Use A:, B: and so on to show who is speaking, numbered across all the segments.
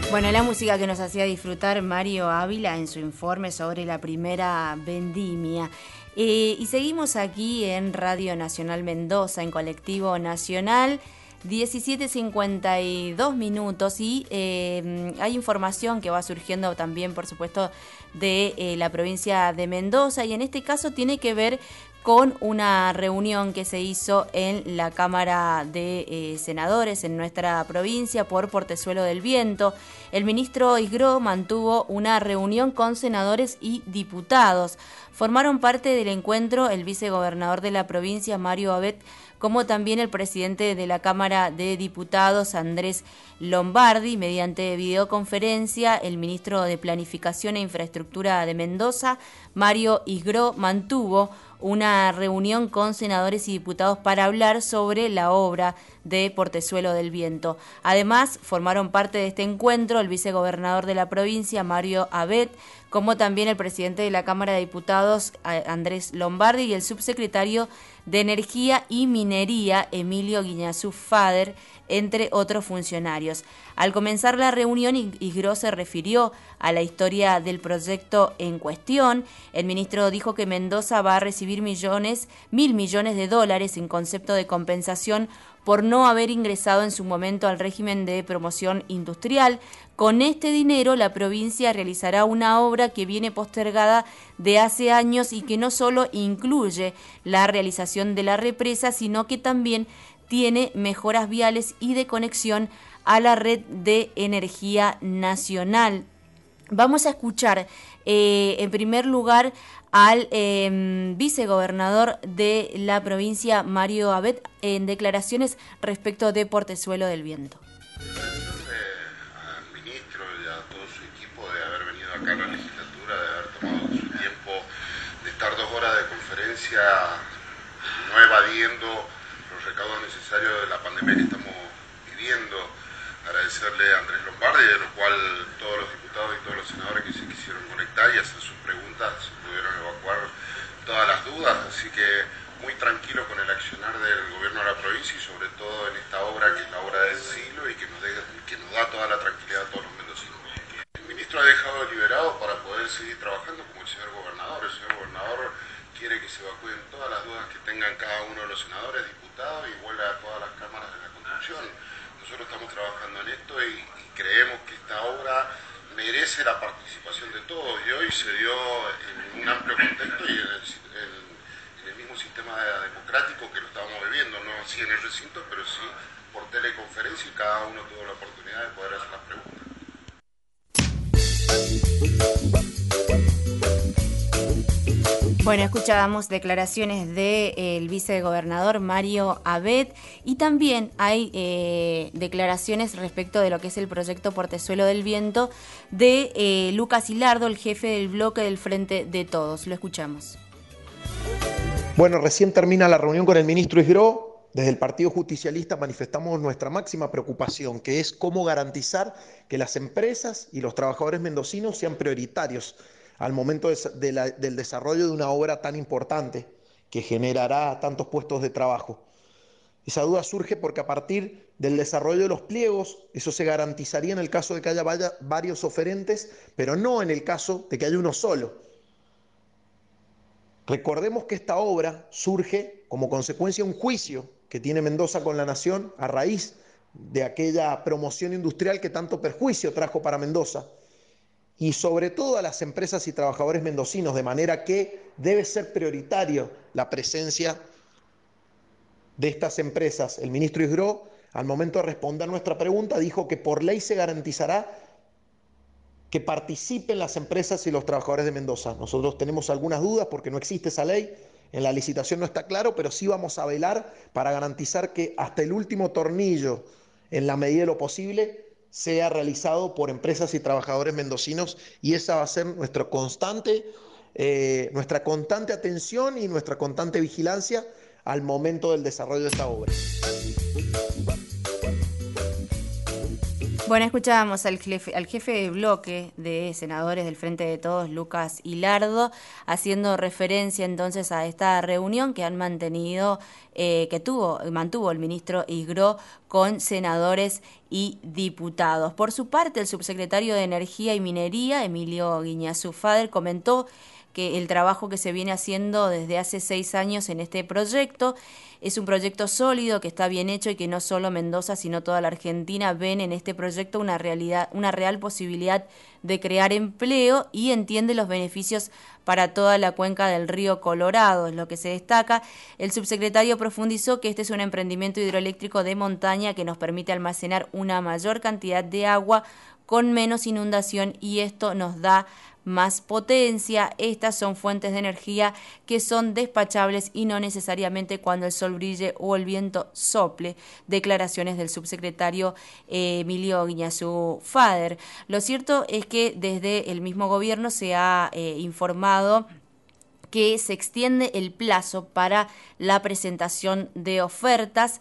A: Bueno, la música que nos hacía disfrutar Mario Ávila en su informe sobre la primera vendimia. Y seguimos aquí en Radio Nacional Mendoza, en Colectivo Nacional, 17:52 minutos, y hay información que va surgiendo también, por supuesto, de la provincia de Mendoza, y en este caso tiene que ver con una reunión que se hizo en la Cámara de Senadores en nuestra provincia por Portezuelo del Viento. El ministro Isgró mantuvo una reunión con senadores y diputados. Formaron parte del encuentro el vicegobernador de la provincia, Mario Abet, como también el presidente de la Cámara de Diputados, Andrés Lombardi. Mediante videoconferencia, el ministro de Planificación e Infraestructura de Mendoza, Mario Isgró, mantuvo una reunión con senadores y diputados para hablar sobre la obra de Portezuelo del Viento. Además, formaron parte de este encuentro el vicegobernador de la provincia, Mario Abet, como también el presidente de la Cámara de Diputados, Andrés Lombardi, y el subsecretario de Energía y Minería, Emilio Guiñazú Fader, entre otros funcionarios. Al comenzar la reunión, Isgró se refirió a la historia del proyecto en cuestión. El ministro dijo que Mendoza va a recibir $1.000 millones en concepto de compensación por no haber ingresado en su momento al régimen de promoción industrial. Con este dinero, la provincia realizará una obra que viene postergada de hace años y que no solo incluye la realización de la represa, sino que también tiene mejoras viales y de conexión a la red de energía nacional. Vamos a escuchar en primer lugar al vicegobernador de la provincia, Mario Abet, en declaraciones respecto de Portezuelo del Viento.
B: Al ministro y a todo su equipo de haber venido acá a la legislatura, de haber tomado su tiempo, de estar 2 horas de conferencia no evadiendo los recaudos necesarios de la pandemia que estamos viviendo. Agradecerle a Andrés Lombardi, de lo cual todos los diputados y todos los senadores que se quisieron conectar y hacer sus preguntas pudieron evacuar todas las dudas, así que muy tranquilo con el accionar del gobierno de la provincia y sobre todo en esta obra que es la obra del siglo y que nos da toda la tranquilidad a todos los mendocinos. El ministro ha dejado liberado para poder seguir trabajando como el señor gobernador. El señor gobernador quiere que se evacúen todas las dudas que tengan cada uno de los senadores, diputados y vuelva a todas las cámaras de la construcción. Nosotros estamos trabajando en esto y creemos que esta obra merece la participación de todos, y hoy se dio en un amplio contexto y en el mismo sistema democrático que lo estábamos viviendo, no así en el recinto, pero sí por teleconferencia, y cada uno tuvo la oportunidad de poder hacer las preguntas.
A: Bueno, escuchábamos declaraciones del vicegobernador Mario Abet, y también hay declaraciones respecto de lo que es el proyecto Portezuelo del Viento de Lucas Hilardo, el jefe del bloque del Frente de Todos. Lo escuchamos.
C: Bueno, recién termina la reunión con el ministro Isgró. Desde el Partido Justicialista manifestamos nuestra máxima preocupación, que es cómo garantizar que las empresas y los trabajadores mendocinos sean prioritarios al momento del desarrollo de una obra tan importante que generará tantos puestos de trabajo. Esa duda surge porque a partir del desarrollo de los pliegos, eso se garantizaría en el caso de que haya varios oferentes, pero no en el caso de que haya uno solo. Recordemos que esta obra surge como consecuencia de un juicio que tiene Mendoza con la Nación a raíz de aquella promoción industrial que tanto perjuicio trajo para Mendoza y sobre todo a las empresas y trabajadores mendocinos, de manera que debe ser prioritario la presencia de estas empresas. El ministro Isgró, al momento de responder nuestra pregunta, dijo que por ley se garantizará que participen las empresas y los trabajadores de Mendoza. Nosotros tenemos algunas dudas porque no existe esa ley, en la licitación no está claro, pero sí vamos a velar para garantizar que hasta el último tornillo, en la medida de lo posible, sea realizado por empresas y trabajadores mendocinos, y esa va a ser nuestra constante atención y nuestra constante vigilancia al momento del desarrollo de esta obra.
A: Bueno, escuchábamos al jefe de bloque de senadores del Frente de Todos, Lucas Hilardo, haciendo referencia entonces a esta reunión que han mantenido, mantuvo el ministro Iguiró con senadores y diputados. Por su parte, el subsecretario de Energía y Minería, Emilio Guiñazú Fader, comentó que el trabajo que se viene haciendo desde hace 6 años en este proyecto es un proyecto sólido, que está bien hecho y que no solo Mendoza, sino toda la Argentina ven en este proyecto una real posibilidad de crear empleo y entiende los beneficios para toda la cuenca del río Colorado, es lo que se destaca. El subsecretario profundizó que este es un emprendimiento hidroeléctrico de montaña que nos permite almacenar una mayor cantidad de agua con menos inundación y esto nos da más potencia. Estas son fuentes de energía que son despachables y no necesariamente cuando el sol brille o el viento sople. Declaraciones del subsecretario Emilio Guiñazú Fader. Lo cierto es que desde el mismo gobierno se ha informado que se extiende el plazo para la presentación de ofertas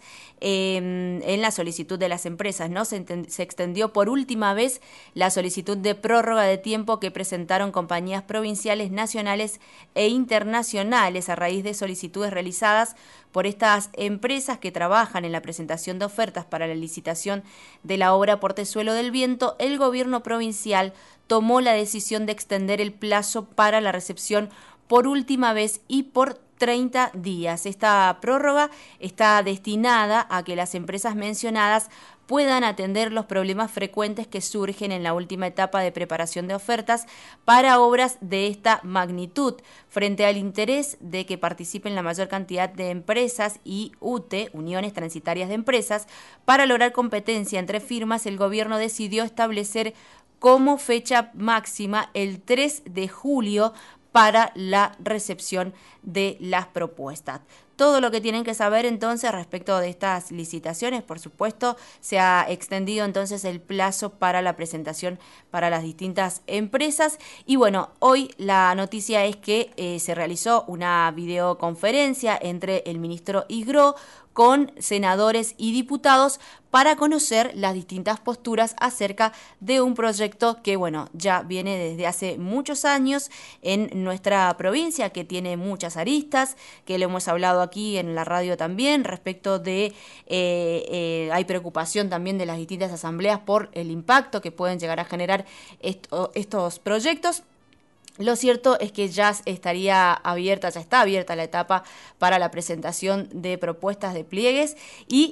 A: en la solicitud de las empresas, ¿no? Se extendió por última vez la solicitud de prórroga de tiempo que presentaron compañías provinciales, nacionales e internacionales a raíz de solicitudes realizadas por estas empresas que trabajan en la presentación de ofertas para la licitación de la obra Portezuelo del Viento. El gobierno provincial tomó la decisión de extender el plazo para la recepción por última vez y por 30 días. Esta prórroga está destinada a que las empresas mencionadas puedan atender los problemas frecuentes que surgen en la última etapa de preparación de ofertas para obras de esta magnitud. Frente al interés de que participen la mayor cantidad de empresas y UTE, Uniones Transitarias de Empresas, para lograr competencia entre firmas, el gobierno decidió establecer como fecha máxima el 3 de julio para la recepción de las propuestas. Todo lo que tienen que saber entonces respecto de estas licitaciones, por supuesto, se ha extendido entonces el plazo para la presentación para las distintas empresas. Y bueno, hoy la noticia es que se realizó una videoconferencia entre el ministro Iguiró con senadores y diputados para conocer las distintas posturas acerca de un proyecto que, bueno, ya viene desde hace muchos años en nuestra provincia, que tiene muchas aristas, que lo hemos hablado aquí en la radio también, respecto de, hay preocupación también de las distintas asambleas por el impacto que pueden llegar a generar estos proyectos. Lo cierto es que ya está abierta la etapa para la presentación de propuestas de pliegues y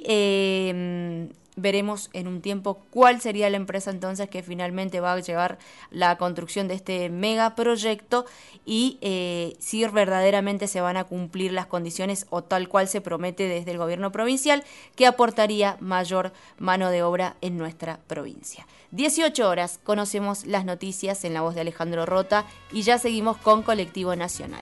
A: veremos en un tiempo cuál sería la empresa entonces que finalmente va a llevar la construcción de este megaproyecto y si verdaderamente se van a cumplir las condiciones o tal cual se promete desde el gobierno provincial, que aportaría mayor mano de obra en nuestra provincia. 18 horas, conocemos las noticias en la voz de Alejandro Rota y ya seguimos con Colectivo Nacional.